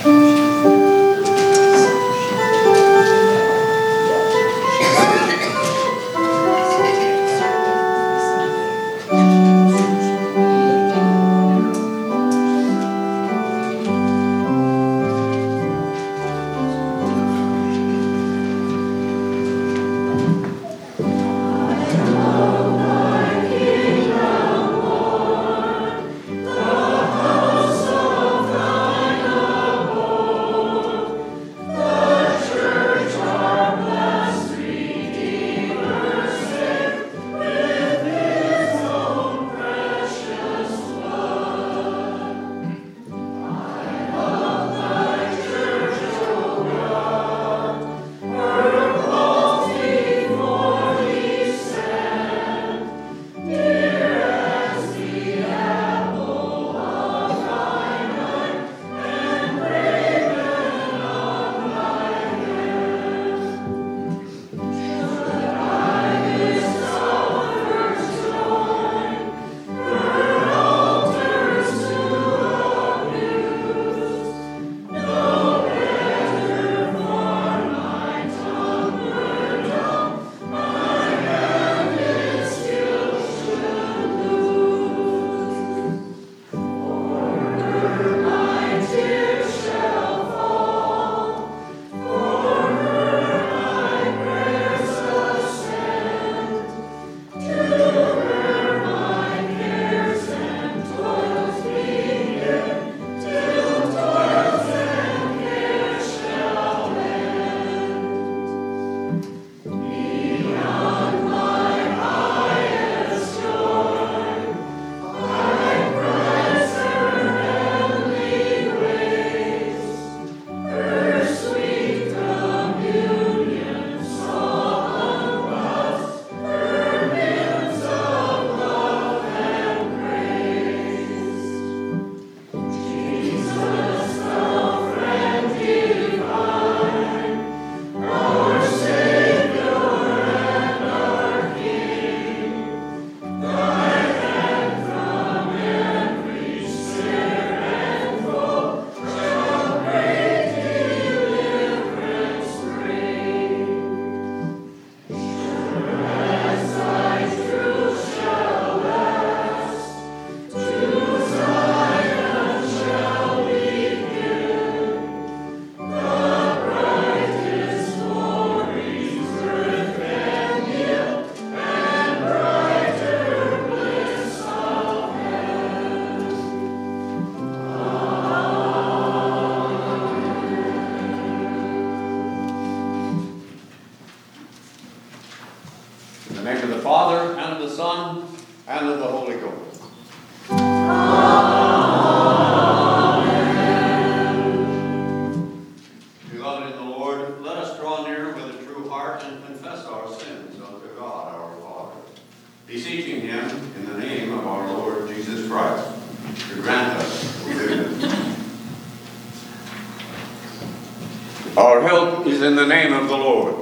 Our help is in the name of the Lord.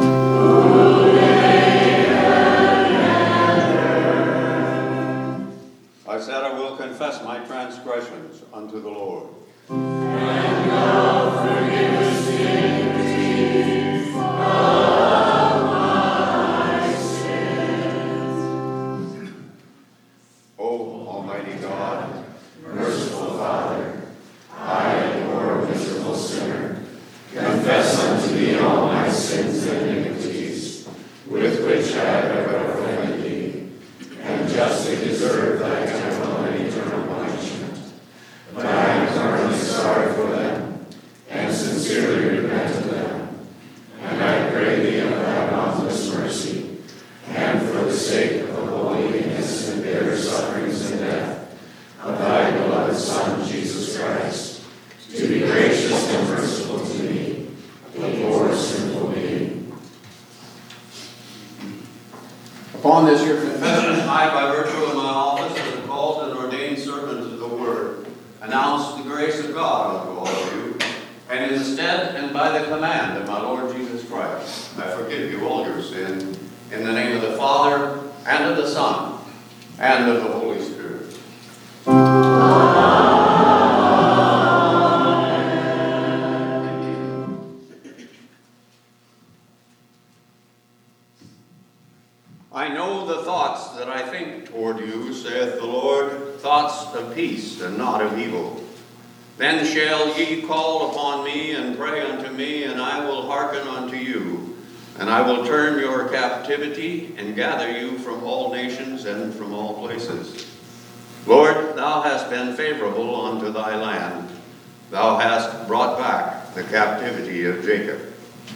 I said I will confess my transgressions unto the Lord. And thou forgivest iniquities of my sins. O Almighty God, merciful Father, I, a poor miserable sinner, confess unto thee all my sins and iniquities, with which I have ever offended thee, and justly deserve thy temporal and eternal punishment. But I am heartily sorry for them, and sincerely repent of them. And I pray thee of thy boundless mercy, and for the sake of the holy, innocent, bitter sufferings and death of thy beloved Son, Jesus Christ, to be gracious and merciful to me, a poor sinful being. upon this your confession, I, by virtue of my office as a called and ordained servant of the Word, announce the grace of God unto all of you, and in the stead and by the command of my Lord Jesus Christ, I forgive you all your sin, in the name of the Father, and of the Son, and of the Holy Spirit. Amen. thoughts of peace and not of evil. Then shall ye call upon me and pray unto me, and I will hearken unto you. And I will turn your captivity and gather you from all nations and from all places. Lord, thou hast been favorable unto thy land. Thou hast brought back the captivity of Jacob.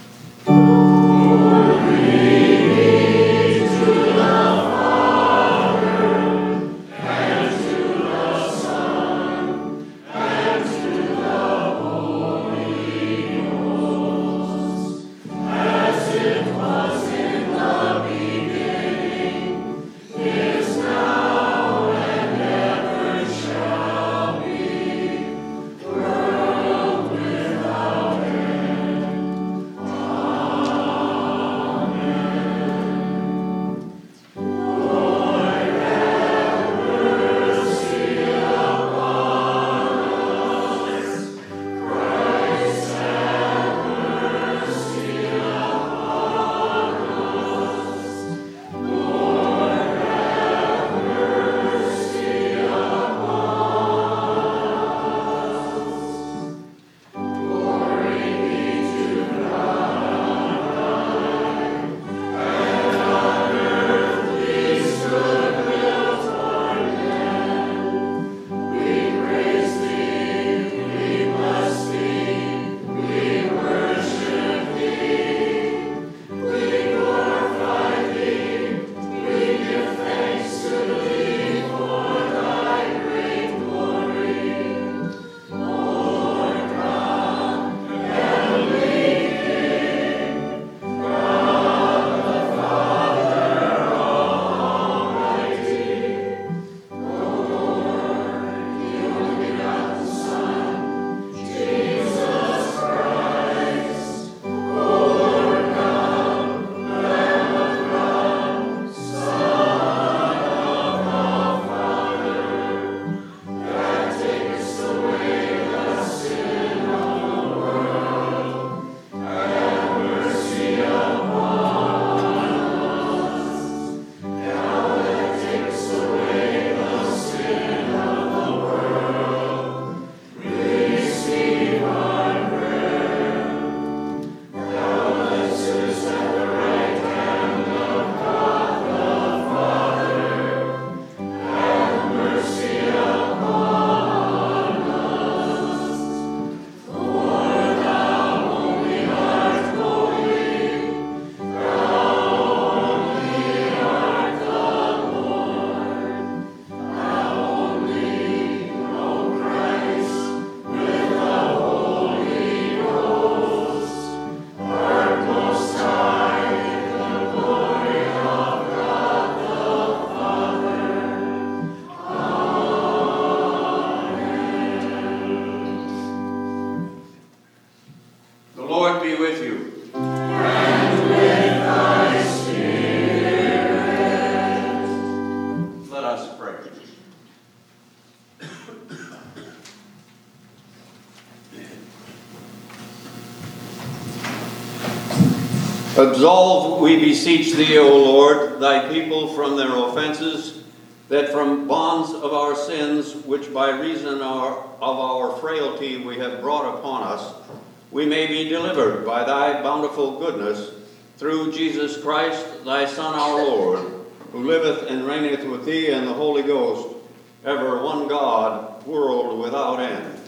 Absolve, we beseech thee, O Lord, thy people from their offenses, that from bonds of our sins, which by reason of our frailty we have brought upon us, we may be delivered by thy bountiful goodness, through Jesus Christ, thy Son, our Lord, who liveth and reigneth with thee and the Holy Ghost, ever one God, world without end.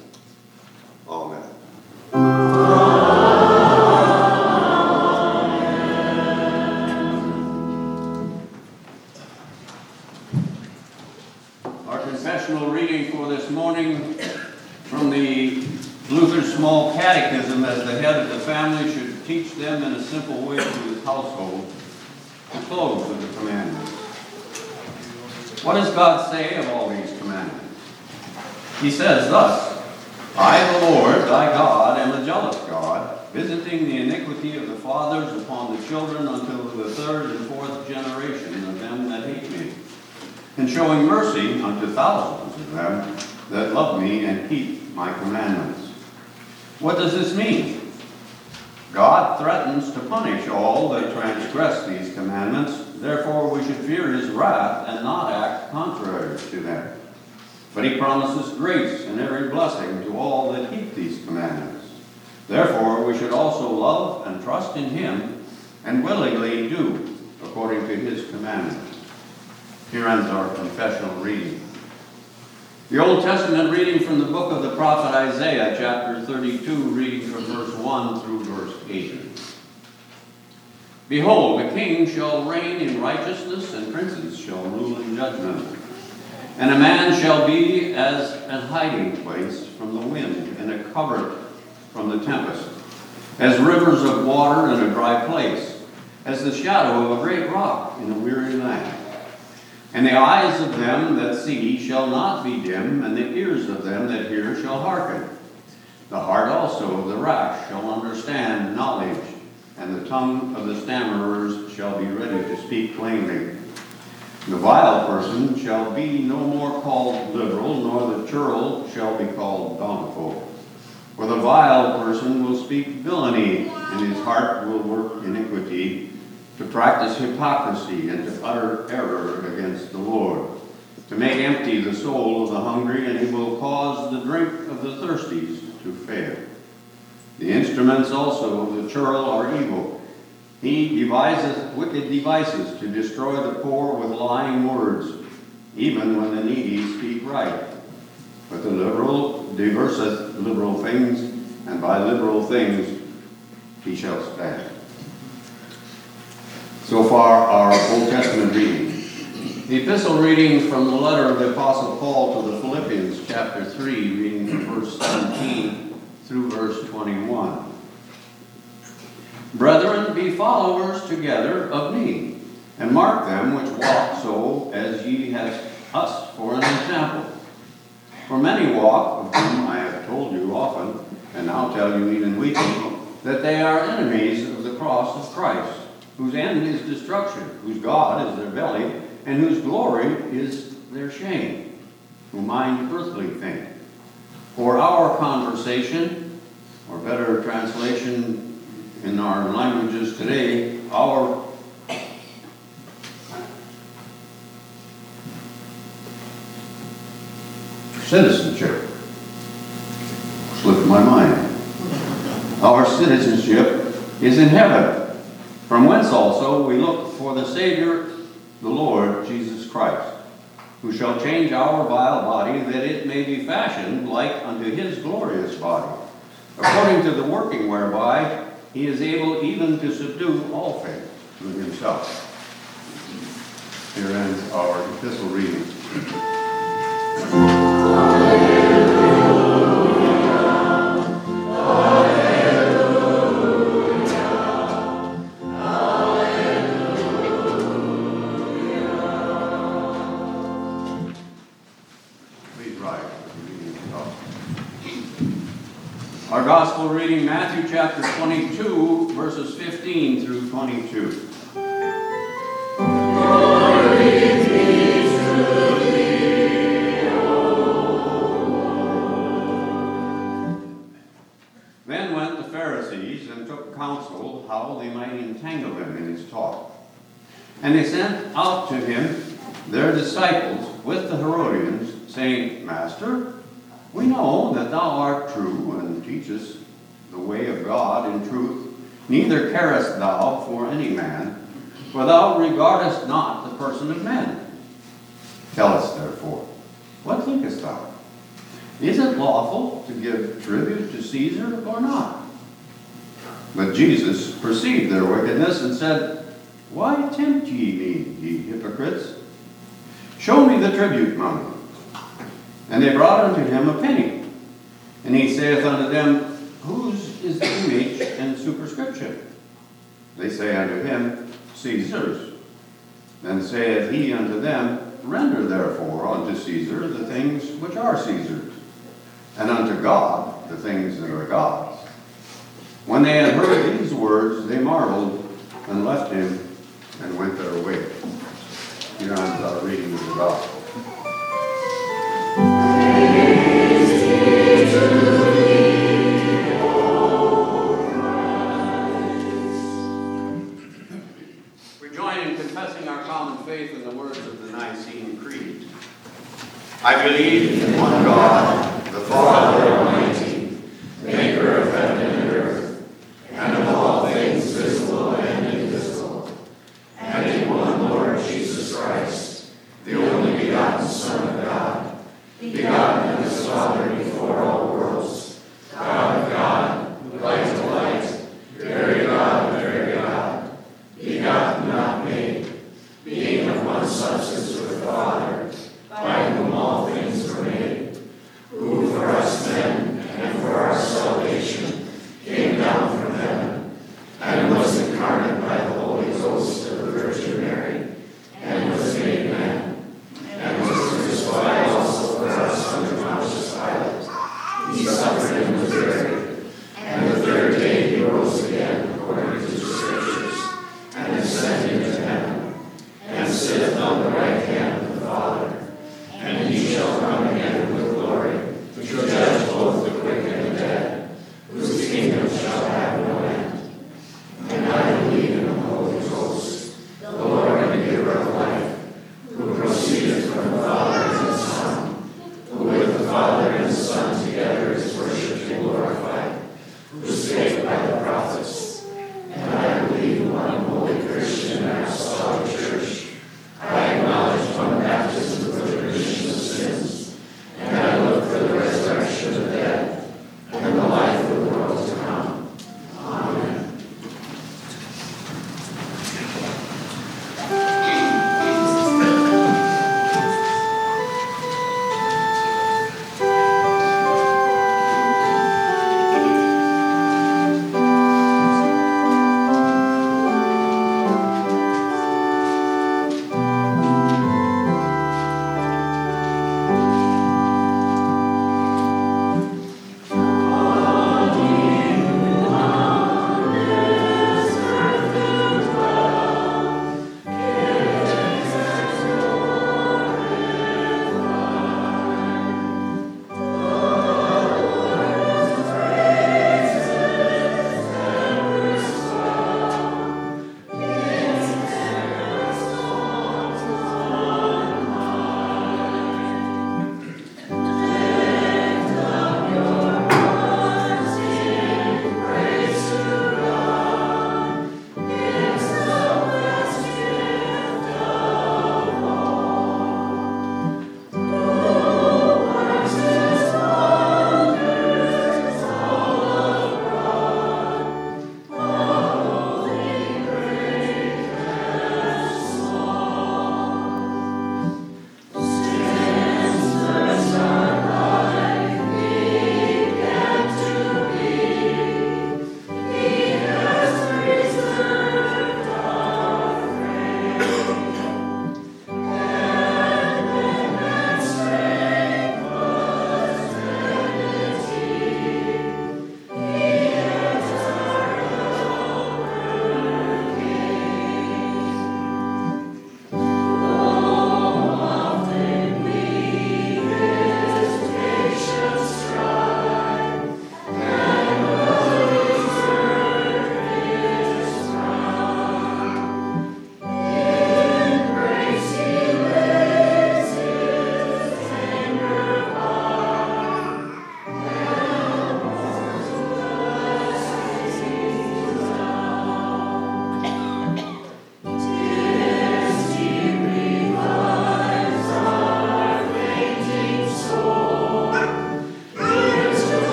Amen. Our confessional reading for this morning from the Luther Small Catechism, as the head of the family should teach them in a simple way to his household, the close of the commandments. What does God say of all these commandments? He says thus, I, the Lord, thy God, am a jealous God, visiting the iniquity of the fathers upon the children until the third and fourth generation of them that hate me, and showing mercy unto thousands of them that love me and keep my commandments. What does this mean? God threatens to punish all that transgress these commandments, therefore we should fear his wrath and not act contrary to them. But he promises grace and every blessing to all that keep these commandments. Therefore, we should also love and trust in him and willingly do according to his commandments. Here ends our confessional reading. The Old Testament reading from the book of the prophet Isaiah, chapter 32, reading from verse 1 through verse 8. Behold, a king shall reign in righteousness, and princes shall rule in judgment. And a man shall be as a hiding place from the wind, and a covert from the tempest, as rivers of water in a dry place, as the shadow of a great rock in a weary land. And the eyes of them that see shall not be dim, and the ears of them that hear shall hearken. The heart also of the rash shall understand knowledge, and the tongue of the stammerers shall be ready to speak plainly. The vile person shall be no more called liberal, nor the churl shall be called bountiful. For the vile person will speak villainy, and his heart will work iniquity, to practice hypocrisy and to utter error against the Lord, to make empty the soul of the hungry, and he will cause the drink of the thirsties to fail. The instruments also of the churl are evil. He deviseth wicked devices to destroy the poor with lying words, even when the needy speak right. But the liberal diverseth liberal things, and by liberal things he shall stand. So far, our Old Testament reading. The epistle reading from the letter of the Apostle Paul to the Philippians, chapter 3, reading from verse 17 through verse 21. Brethren, be followers together of me, and mark them which walk so as ye have us for an example. For many walk, of whom I have told you often, and now tell you even weekly, that they are enemies of the cross of Christ, whose end is destruction, whose God is their belly, and whose glory is their shame, who mind earthly things. For our conversation, or better translation in our languages today, our citizenship. Slipped my mind. Our citizenship is in heaven, from whence also we look for the Savior, the Lord Jesus Christ, who shall change our vile body, that it may be fashioned like unto his glorious body, according to the working whereby he is able even to subdue all things to himself. Here ends our epistle reading. Our gospel reading, Matthew chapter 22, verses 15 through 22. Glory be to thee, O Lord. Then went the Pharisees and took counsel how they might entangle him in his talk. And they sent out to him their disciples with the Herodians, saying, Master, we know that thou art true and teachest the way of God in truth, neither carest thou for any man, for thou regardest not the person of men. Tell us therefore, what thinkest thou? Is it lawful to give tribute to Caesar or not? But Jesus perceived their wickedness and said, Why tempt ye me, ye hypocrites? Show me the tribute money. And they brought unto him a penny. And he saith unto them, Whose is the image and superscription? They say unto him, Caesar's. Then saith he unto them, Render therefore unto Caesar the things which are Caesar's, and unto God the things that are God's. When they had heard these words, they marveled, and left him, and went their way. Here ends our reading of the gospel. We join in confessing our common faith in the words of the Nicene Creed. I believe Father before all worlds, God of God, light of light, very God of very God, begotten, not made, being of one substance with the Father, by whom all things were made, who for us men and for our salvation came down from heaven, and was incarnate by the Holy Ghost of the Virgin Mary, and was made man, and was crucified also for us under Pontius Pilate,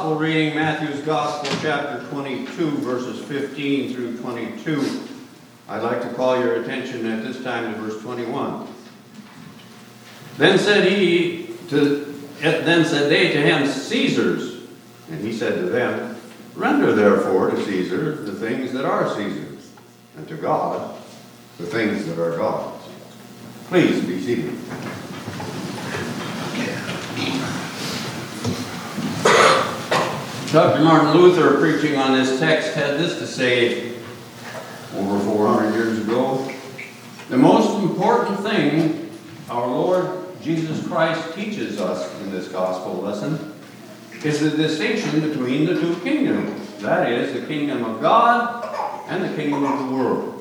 gospel reading, Matthew's Gospel, chapter 22, verses 15 through 22. I'd like to call your attention at this time to verse 21. Then said they to him, Caesar's. And he said to them, Render therefore to Caesar the things that are Caesar's, and to God the things that are God's. Please be seated. Dr. Martin Luther, preaching on this text, had this to say over 400 years ago. The most important thing our Lord Jesus Christ teaches us in this gospel lesson is the distinction between the two kingdoms. That is, the kingdom of God and the kingdom of the world.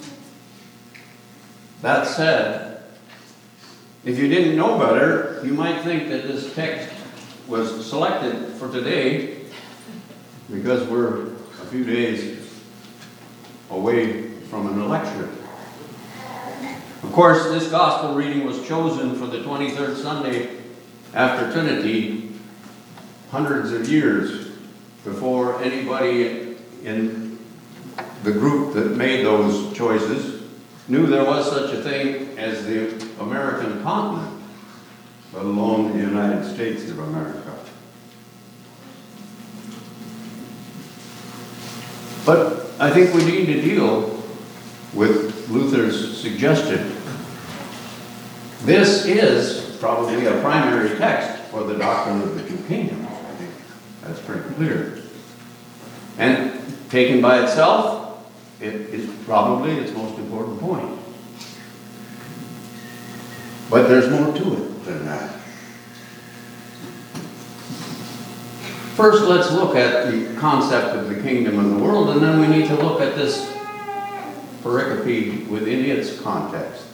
That said, if you didn't know better, you might think that this text was selected for today because we're a few days away from an election. Of course, this gospel reading was chosen for the 23rd Sunday after Trinity, hundreds of years before anybody in the group that made those choices knew there was such a thing as the American continent, let alone the United States of America. But I think we need to deal with Luther's suggestion. This is probably a primary text for the doctrine of the two kingdoms. I think that's pretty clear. And taken by itself, it is probably its most important point. But there's more to it than that. First, let's look at the concept of the kingdom and the world, and then we need to look at this pericope within its context.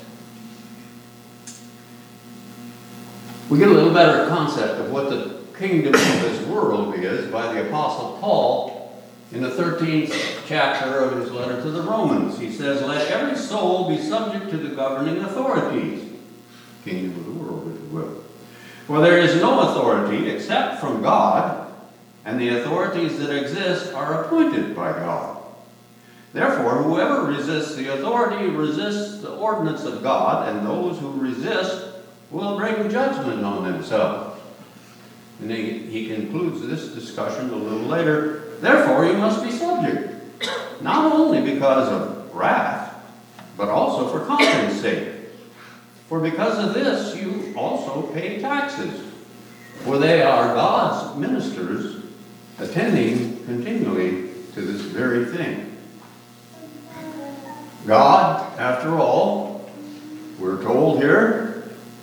We get a little better concept of what the kingdom of this world is by the Apostle Paul in the 13th chapter of his letter to the Romans. He says, Let every soul be subject to the governing authorities, kingdom of the world, if you will. For there is no authority except from God, and the authorities that exist are appointed by God. Therefore, whoever resists the authority resists the ordinance of God, and those who resist will bring judgment on themselves. And he concludes this discussion a little later. Therefore, you must be subject, not only because of wrath, but also for conscience sake. For because of this, you also pay taxes, for they are God's ministers, attending continually to this very thing. God, after all, we're told here,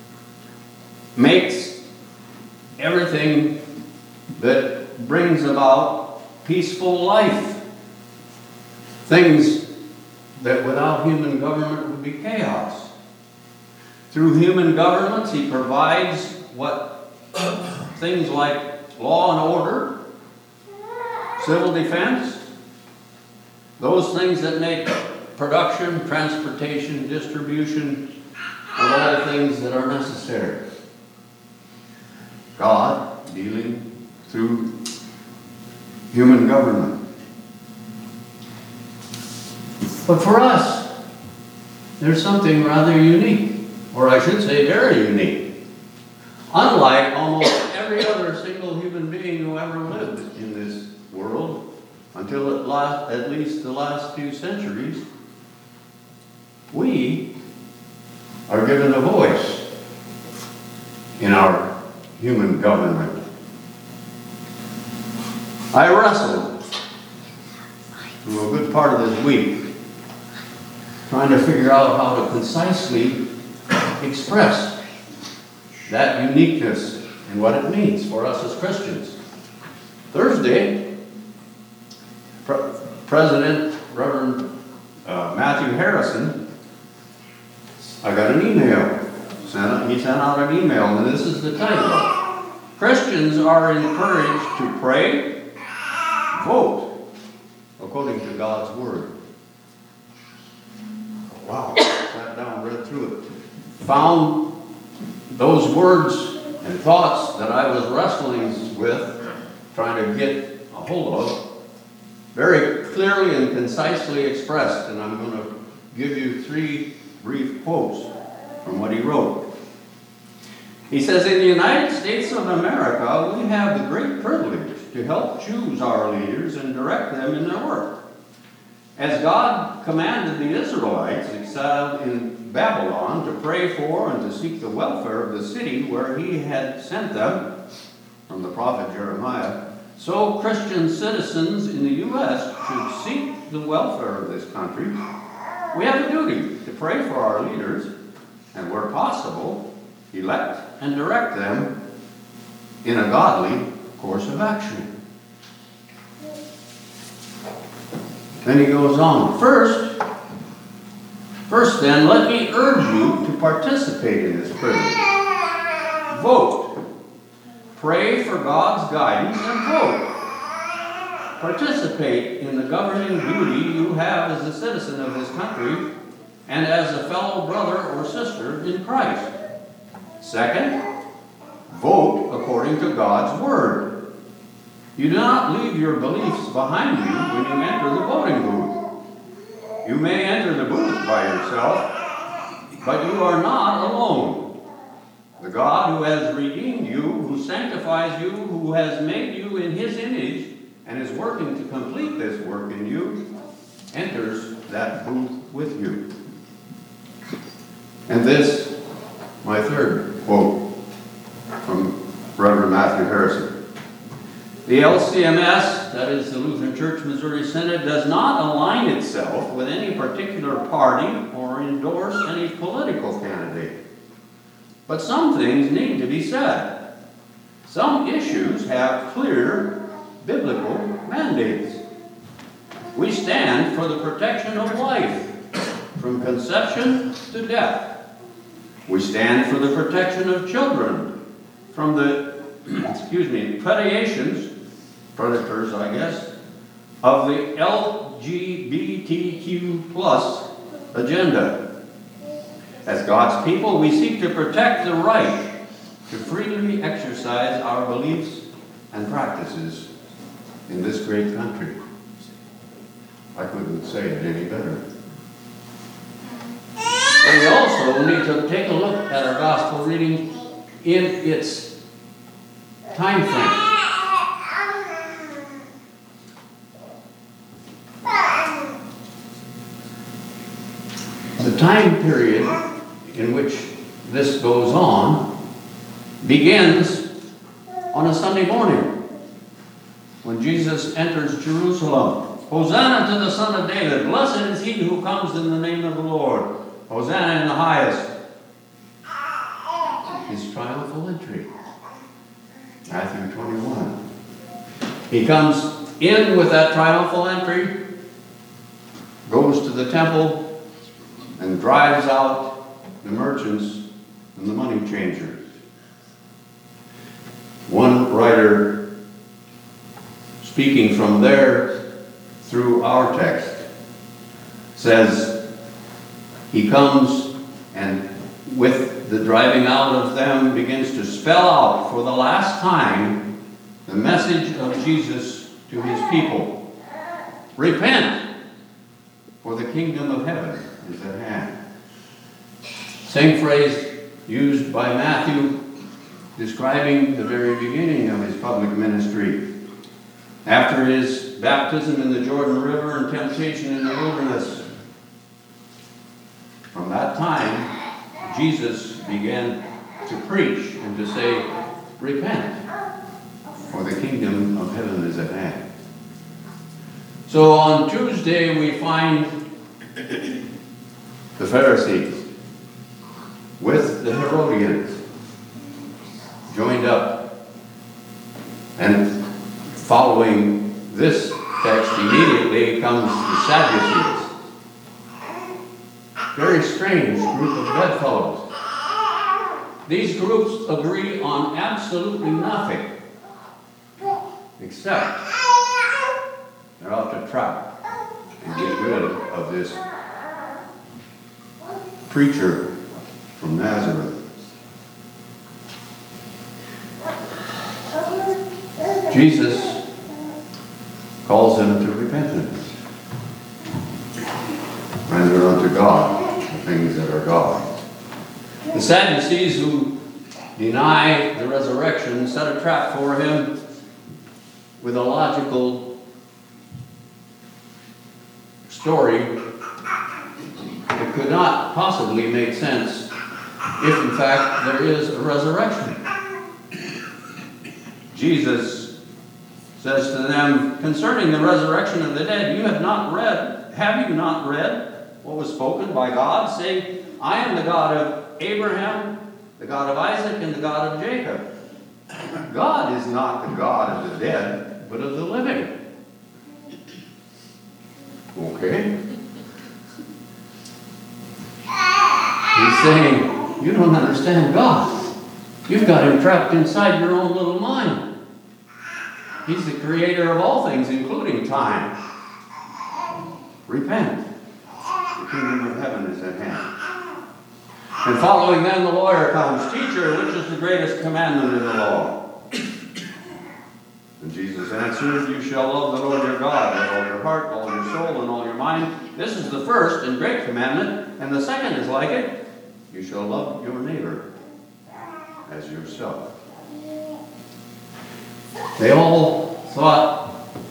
makes everything that brings about peaceful life. Things that without human government would be chaos. Through human governments, he provides what things like law and order, civil defense, those things that make production, transportation, distribution of all things that are necessary. God dealing through human government. But for us, there's something rather unique, or I should say very unique. Unlike almost every other single human being who ever lived in this world, until at least the last few centuries, we are given a voice in our human government. I wrestled through a good part of this week trying to figure out how to concisely express that uniqueness and what it means for us as Christians. Thursday, President Reverend Matthew Harrison, I got an email. He sent out an email, and this is the title. Christians are encouraged to pray, vote, according to God's Word. Wow, sat down, read through it. Found those words and thoughts that I was wrestling with trying to get a hold of, very clearly and concisely expressed, and I'm going to give you 3 brief quotes from what he wrote. He says, "In the United States of America, we have the great privilege to help choose our leaders and direct them in their work. As God commanded the Israelites exiled in Babylon to pray for and to seek the welfare of the city where he had sent them," from the prophet Jeremiah, "so Christian citizens in the U.S. should seek the welfare of this country. We have a duty to pray for our leaders and, where possible, elect and direct them in a godly course of action." Then he goes on, First then, let me urge you to participate in this privilege. Vote. Pray for God's guidance and vote. Participate in the governing duty you have as a citizen of this country and as a fellow brother or sister in Christ. Second, vote according to God's word. You do not leave your beliefs behind you when you enter the voting booth. You may enter the booth by yourself, but you are not alone. The God who has redeemed you, who sanctifies you, who has made you in his image, and is working to complete this work in you, enters that booth with you. And this, my 3rd quote from Reverend Matthew Harrison. The LCMS, that is the Lutheran Church Missouri Synod, does not align itself with any particular party or endorse any political candidate. But some things need to be said. Some issues have clear biblical mandates. We stand for the protection of life from conception to death. We stand for the protection of children from the predators, I guess, of the LGBTQ+ agenda. As God's people, we seek to protect the right to freely exercise our beliefs and practices in this great country. I couldn't say it any better. And we also need to take a look at our gospel reading in its time frame. The time period in which this goes on begins on a Sunday morning when Jesus enters Jerusalem. Hosanna to the Son of David. Blessed is he who comes in the name of the Lord. Hosanna in the highest. His triumphal entry. Matthew 21. He comes in with that triumphal entry, goes to the temple, and drives out the merchants and the money changers. One writer, speaking from there through our text, says he comes and with the driving out of them begins to spell out for the last time the message of Jesus to his people. Repent, for the kingdom of heaven is at hand. Same phrase used by Matthew describing the very beginning of his public ministry. After his baptism in the Jordan River and temptation in the wilderness. From that time, Jesus began to preach and to say, repent, for the kingdom of heaven is at hand. So on Tuesday we find the Pharisees with the Herodians joined up, and following this text immediately comes the Sadducees. Very strange group of bedfellows. These groups agree on absolutely nothing except they're out to trap and get rid of this preacher from Nazareth. Jesus calls them to repentance. Render unto God the things that are God's. The Sadducees, who deny the resurrection, set a trap for him with a logical story that could not possibly make sense if in fact there is a resurrection. Jesus says to them, concerning the resurrection of the dead, have you not read what was spoken by God, saying, I am the God of Abraham, the God of Isaac, and the God of Jacob. God is not the God of the dead, but of the living. Okay? He's saying, you don't understand God. You've got him trapped inside your own little mind. He's the creator of all things, including time. Repent. The kingdom of heaven is at hand. And following them, the lawyer comes, Teacher, which is the greatest commandment in the law? And Jesus answered, You shall love the Lord your God with all your heart, all your soul, and all your mind. This is the first and great commandment, and the second is like it. You shall love your neighbor as yourself. They all thought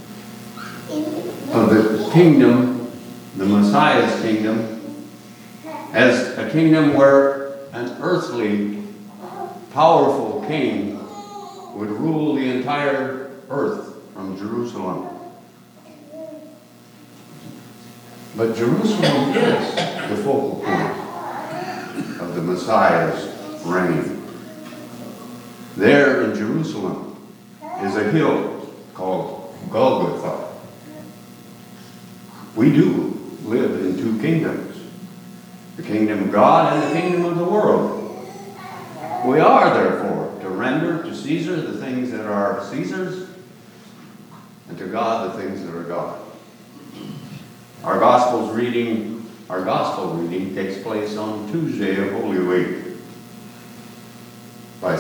of the kingdom, the Messiah's kingdom, as a kingdom where an earthly, powerful king would rule the entire earth from Jerusalem. But Jerusalem is the focal point of the Messiah's reign. There in Jerusalem is a hill called Golgotha. We do live in two kingdoms, the kingdom of God and the kingdom of the world. We are, therefore, to render to Caesar the things that are Caesar's, and to God the things that are God. Our gospel reading takes place on Tuesday of Holy Week. By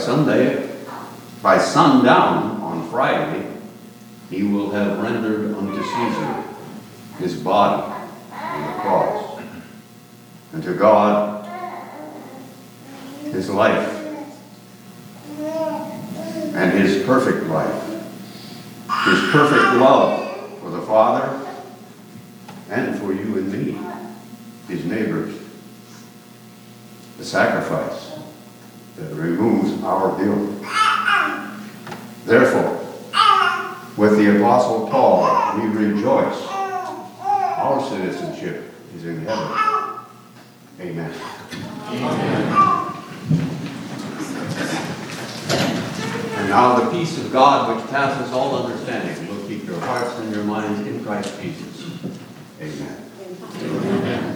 sundown on Friday, he will have rendered unto Caesar his body on the cross, and to God his life, and his perfect life, his perfect love for the Father and for you and me, his neighbors, the sacrifice that removes our guilt. Therefore, with the Apostle Paul, we rejoice. Our citizenship is in heaven. Amen. Amen. And now the peace of God, which passes all understanding, will keep your hearts and your minds in Christ Jesus. Amen. Amen.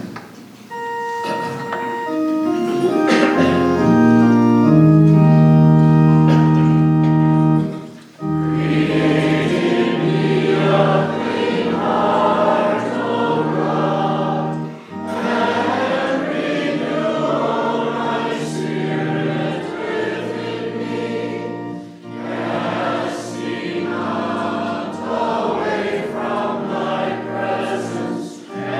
Presence.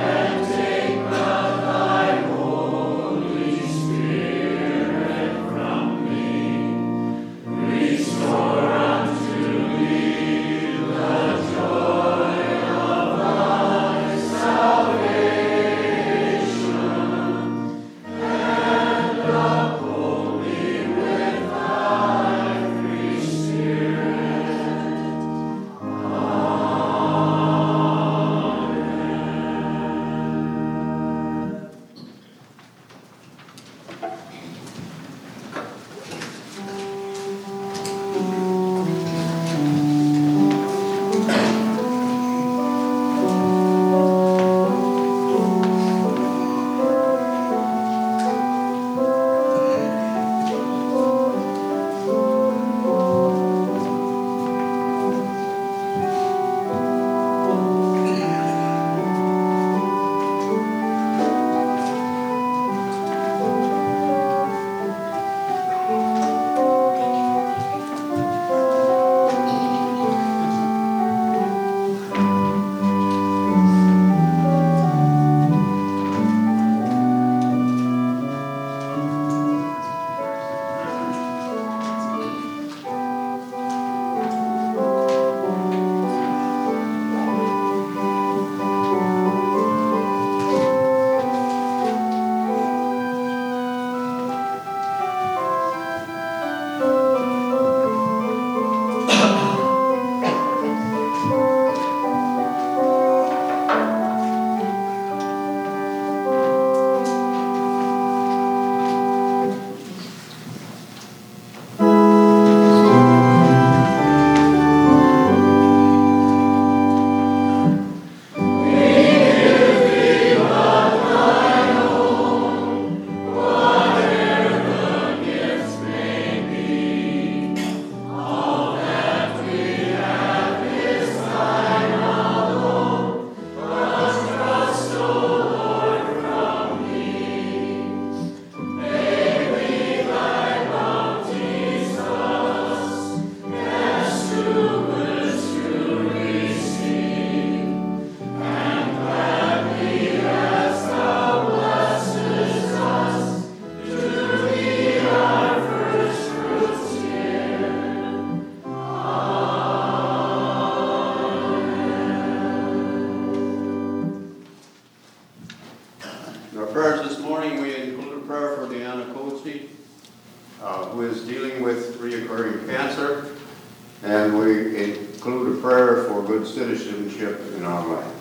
who is dealing with reoccurring cancer, and we include a prayer for good citizenship in our land.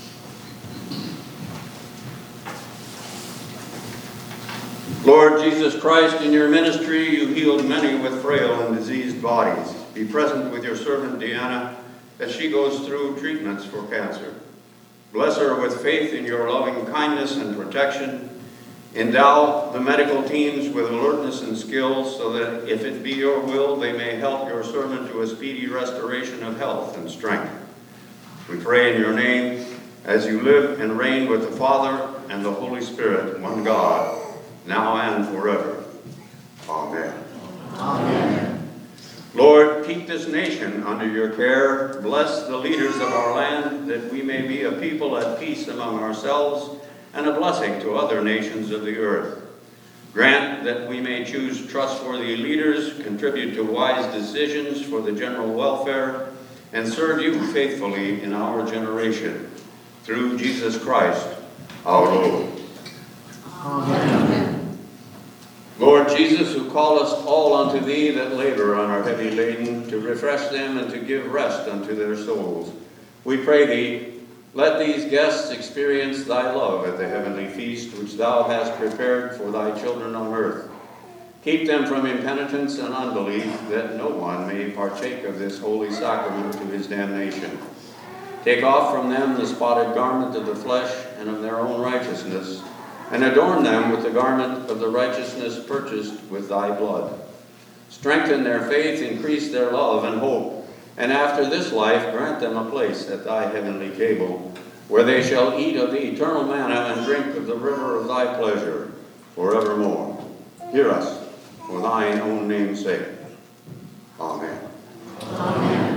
Lord Jesus Christ, in your ministry you healed many with frail and diseased bodies. Be present with your servant Deanna as she goes through treatments for cancer. Bless her with faith in your loving kindness and protection. Endow the medical teams with alertness and skills so that if it be your will, they may help your servant to a speedy restoration of health and strength. We pray in your name as you live and reign with the Father and the Holy Spirit, one God, now and forever. Amen. Amen. Lord, keep this nation under your care. Bless the leaders of our land, that we may be a people at peace among ourselves and a blessing to other nations of the earth. Grant that we may choose trustworthy leaders, contribute to wise decisions for the general welfare, and serve you faithfully in our generation. Through Jesus Christ, our Lord. Amen. Lord Jesus, who call us all unto thee that labor and are heavy laden, to refresh them and to give rest unto their souls, we pray thee, let these guests experience thy love at the heavenly feast which thou hast prepared for thy children on earth. Keep them from impenitence and unbelief, that no one may partake of this holy sacrament to his damnation. Take off from them the spotted garment of the flesh and of their own righteousness, and adorn them with the garment of the righteousness purchased with thy blood. Strengthen their faith, increase their love and hope, and after this life grant them a place at thy heavenly table, where they shall eat of the eternal manna and drink of the river of thy pleasure forevermore. Hear us for thine own name's sake. Amen. Amen.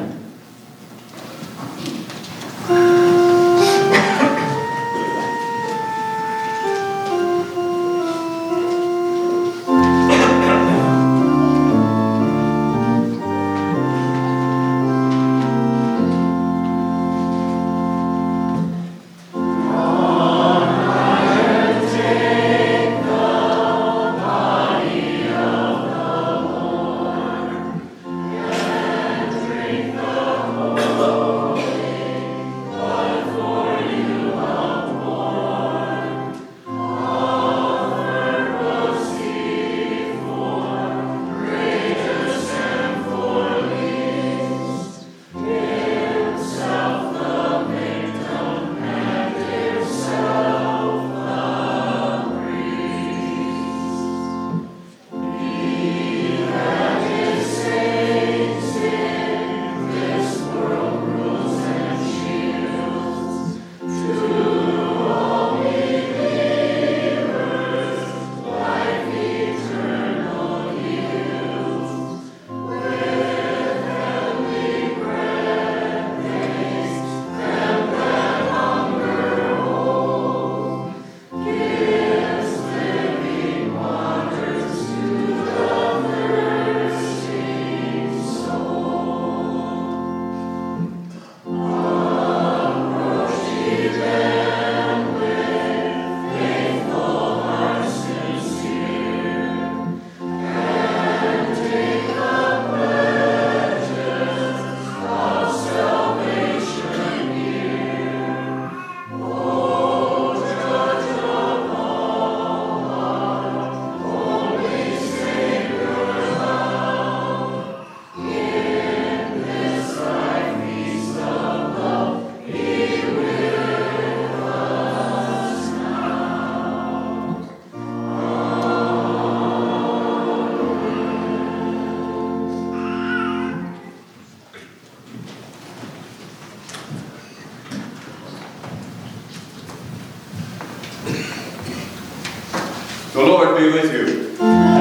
The Lord be with you.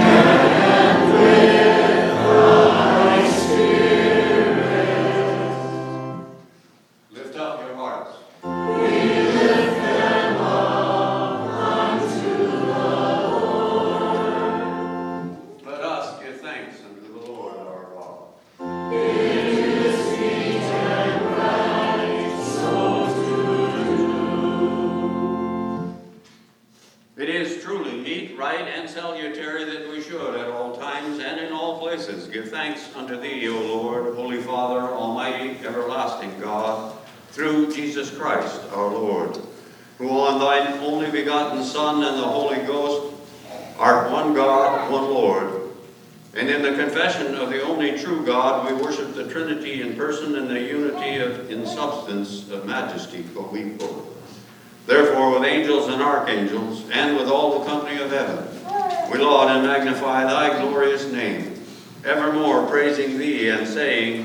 And with thy spirit. Lift up your hearts. We lift them up unto the Lord. Let us give thanks unto the Lord our God. It is meet and right so to do. It is truly meet, right, and salutary that we should at all times places give thanks unto thee, O Lord, Holy Father, Almighty, everlasting God, through Jesus Christ our Lord, who on thine only begotten Son and the Holy Ghost art one God, one Lord. And in the confession of the only true God, we worship the Trinity in person and the unity in substance of majesty co-equal. Therefore, with angels and archangels, and with all the company of heaven, we laud and magnify thy glorious name, evermore praising thee and saying,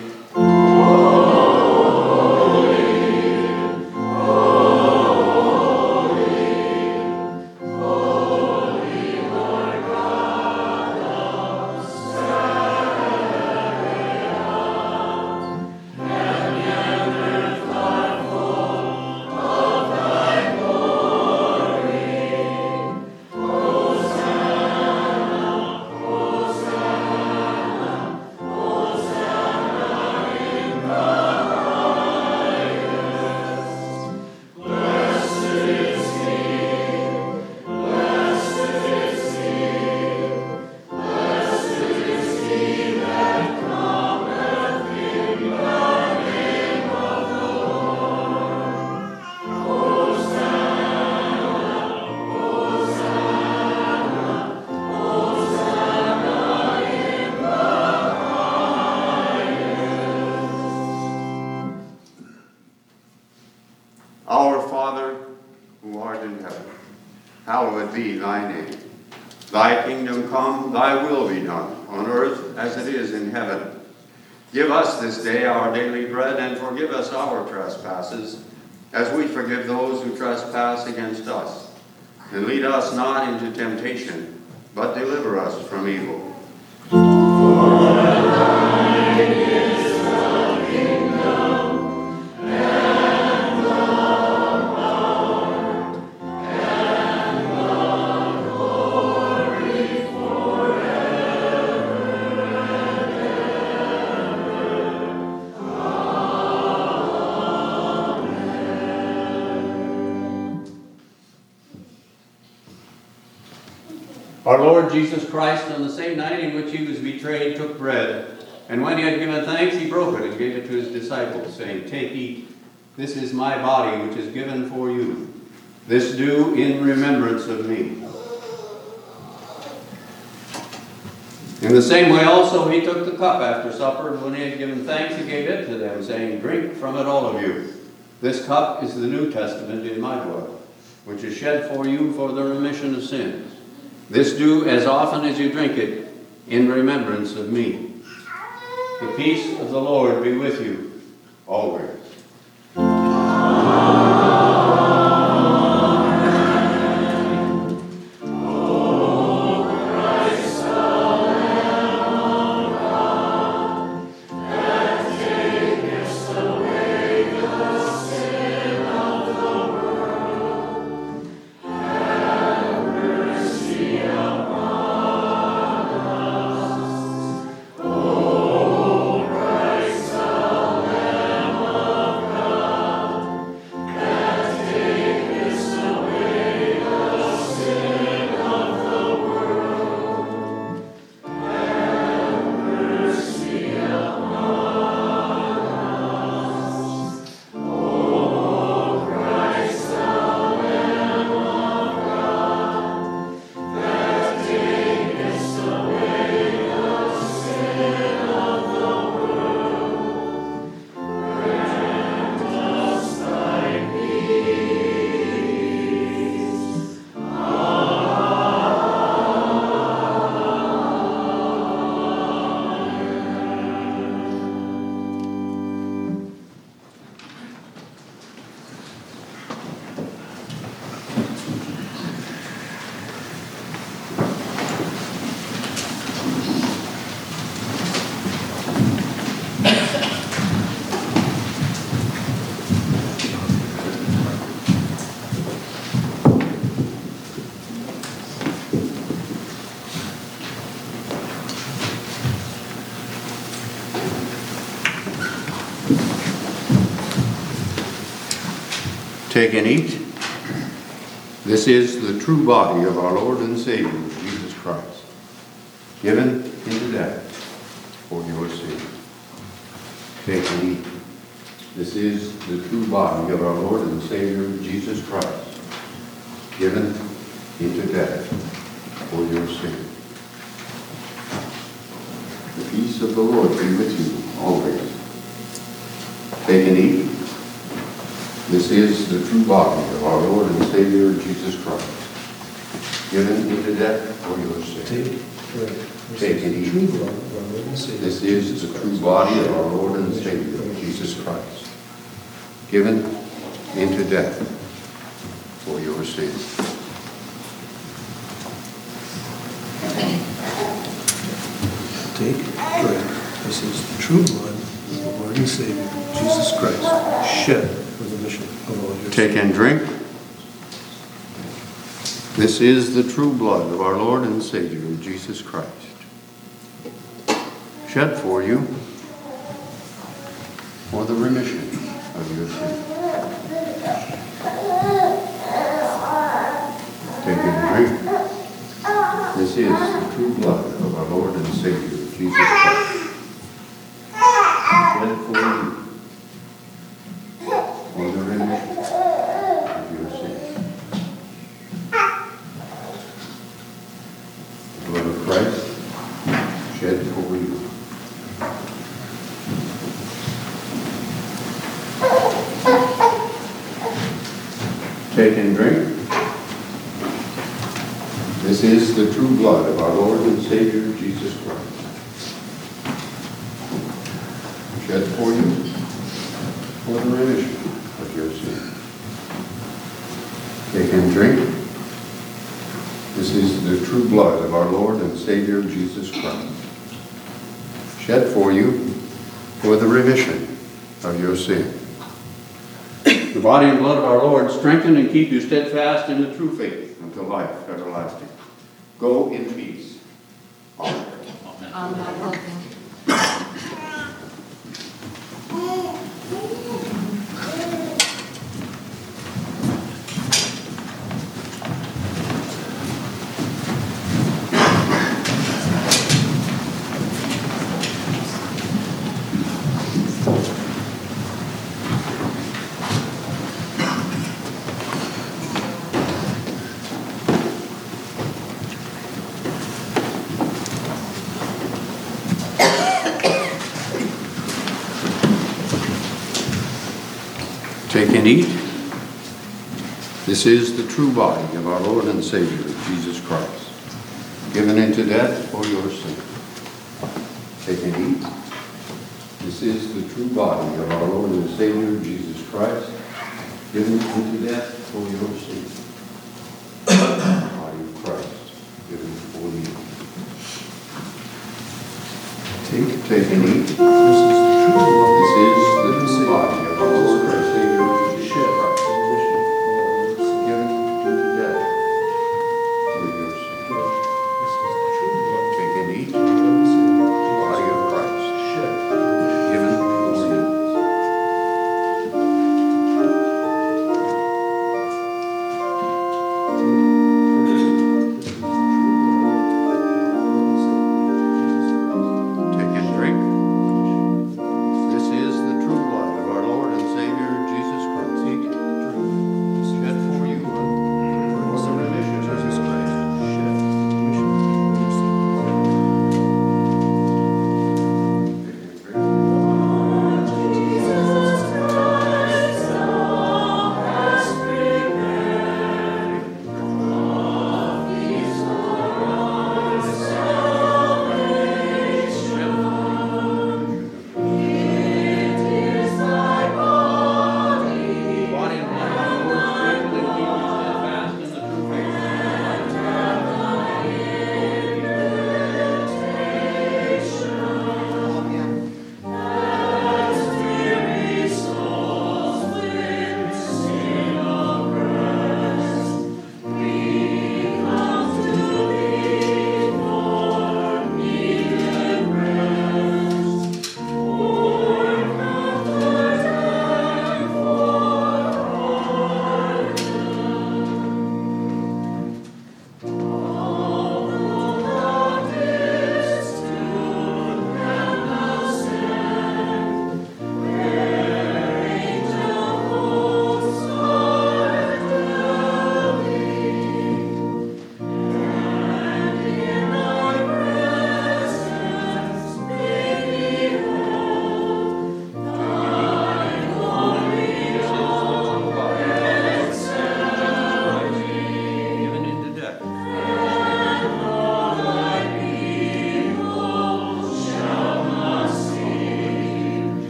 Our Father, who art in heaven, hallowed be thy name. Thy kingdom come, thy will be done, on earth as it is in heaven. Give us this day our daily bread, and forgive us our trespasses, as we forgive those who trespass against us. And lead us not into temptation, but deliver us from evil. Our Lord Jesus Christ, on the same night in which he was betrayed, took bread, and when he had given thanks, he broke it and gave it to his disciples, saying, Take, eat, this is my body, which is given for you. This do in remembrance of me. In the same way also he took the cup after supper, and when he had given thanks, he gave it to them, saying, Drink from it, all of you. This cup is the New Testament in my blood, which is shed for you for the remission of sins. This do as often as you drink it in remembrance of me. The peace of the Lord be with you always. Take and eat. This is the true body of our Lord and Savior, Jesus Christ, given into death for your sin. Take and eat. This is the true body of our Lord and Savior, Jesus Christ, given into death for your sin. The peace of the Lord be with you always. Take and eat. This is the true body of our Lord and Savior, Jesus Christ, given into death for your sin. Take and eat. This is the true body of our Lord and Savior, Jesus Christ, given into death for your sin. Take, drink. This is the true blood of the Lord and Savior, Jesus Christ, shed for the remission of all your sins. Take and drink. This is the true blood of our Lord and Savior, Jesus Christ, shed for you for the remission of your sin. Take and drink. This is the true blood of our Lord and Savior, Jesus Christ, shed for you for the remission of your sin. The blood of Christ shed for you. Take and drink. This is the true blood of our Lord and Savior, Jesus Christ, shed for you for the remission of your sin. Take and drink. This is the true blood of our Lord and Savior, Jesus Christ, shed for you for the remission of your sin. The body and blood of our Lord strengthen and keep you steadfast in the true faith until life everlasting. Go in peace. Amen. Amen. Take and eat. This is the true body of our Lord and Savior, Jesus Christ, given into death for your sin. Take and eat. This is the true body of our Lord and Savior, Jesus Christ, given into death for your sin. The body of Christ, given for you. Take and eat. This is the true body of our Lord and Savior, Jesus Christ, given into death for your sin. Take and eat. The body of Christ, given for you. Take and drink.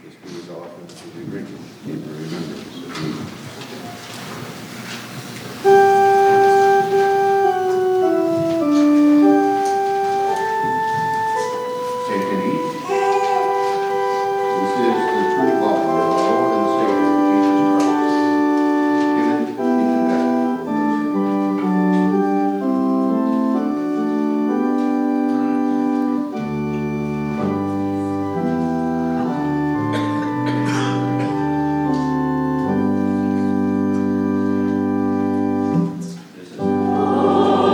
This do as often as we drink it in remembrance of me. Take and eat. This is the true body of our Lord and Savior, Jesus Christ, given into death for us. This is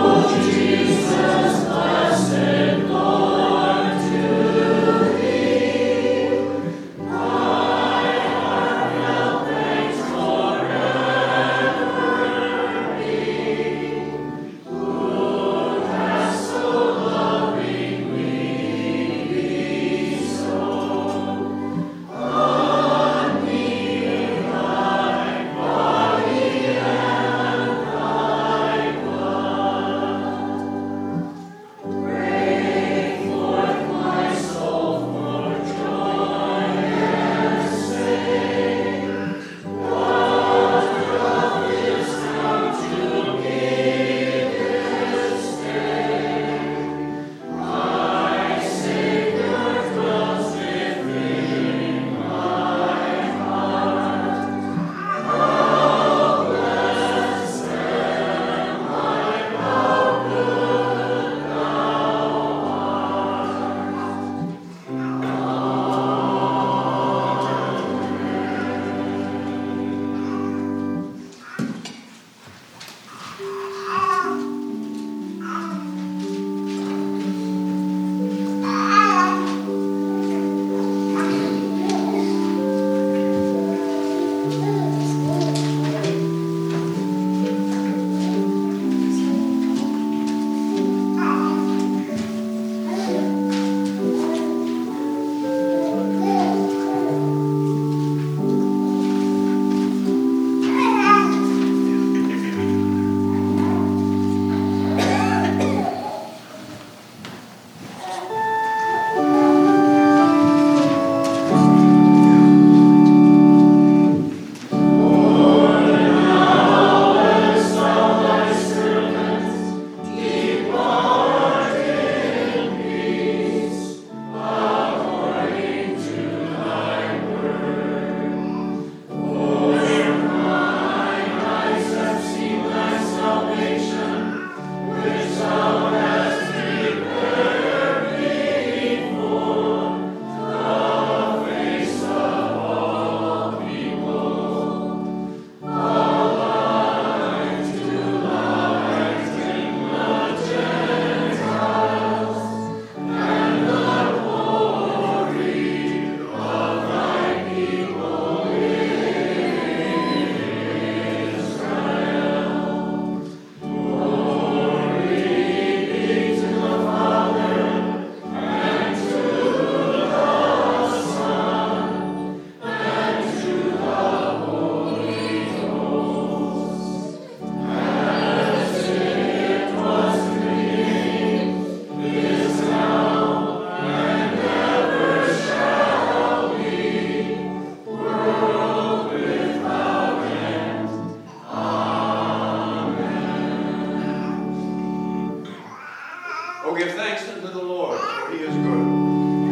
Oh, give thanks unto the Lord, for he is good.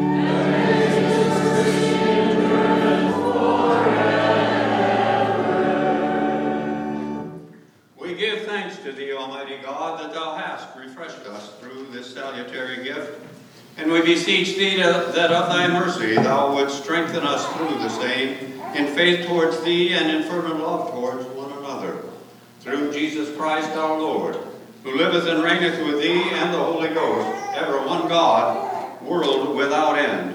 We give thanks to thee, Almighty God, that thou hast refreshed us through this salutary gift. And we beseech thee that of thy mercy thou wouldst strengthen us through the same, in faith towards thee and in fervent love towards one another. Through Jesus Christ our Lord, who liveth and reigneth with thee and the Holy Ghost, ever one God, world without end.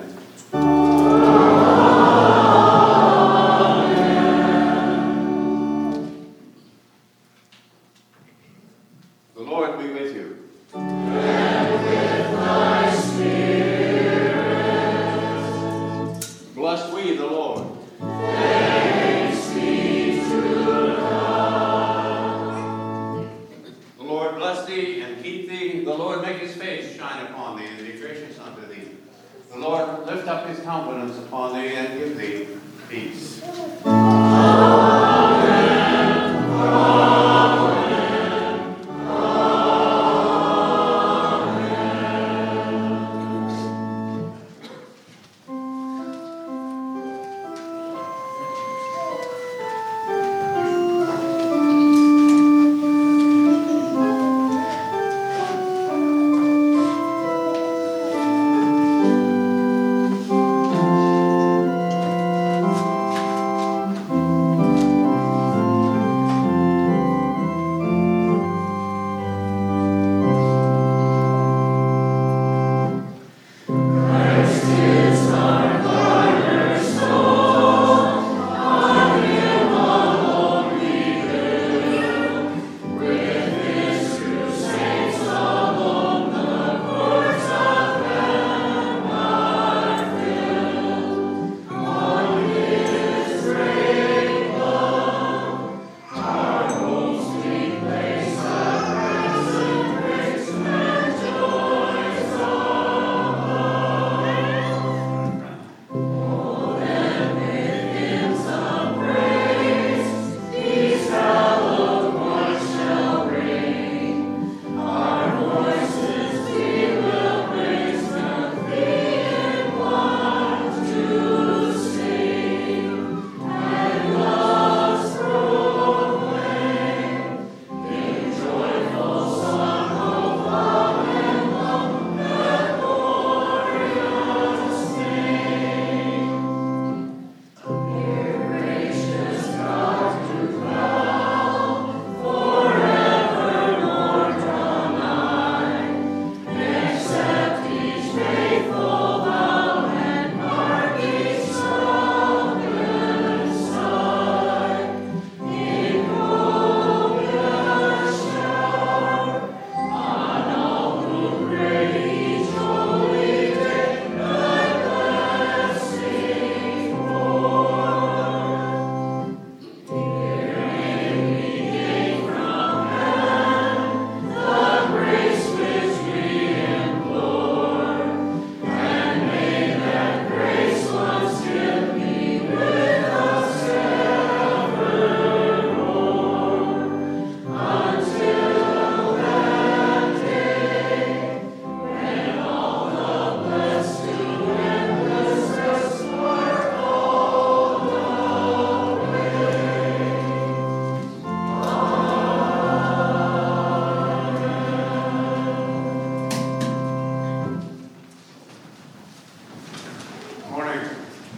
The Lord be with you. And with thy spirit. Bless we the Lord. Thanks be to God. The Lord bless thee and keep thee. The Lord make his face shine upon thee and be gracious unto thee. The Lord lift up his countenance upon thee and give thee peace. Amen.